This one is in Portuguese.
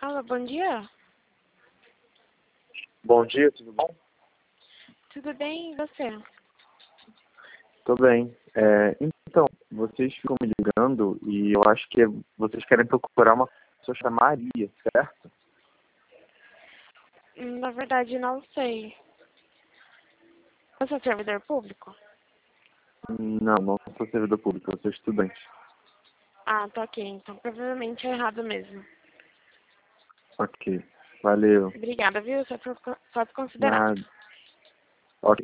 Alô, bom dia. Bom dia, tudo bom? Tudo bem, e você? Tô bem. Então, vocês ficam me ligando e eu acho que vocês querem procurar uma pessoa chamada Maria, certo? Na verdade, não sei. Você é servidor público? Não sou servidor público, eu sou estudante. Ah, tá ok. Então provavelmente é errado mesmo. Ok, valeu. Obrigada, viu? Só por considerar. Nada.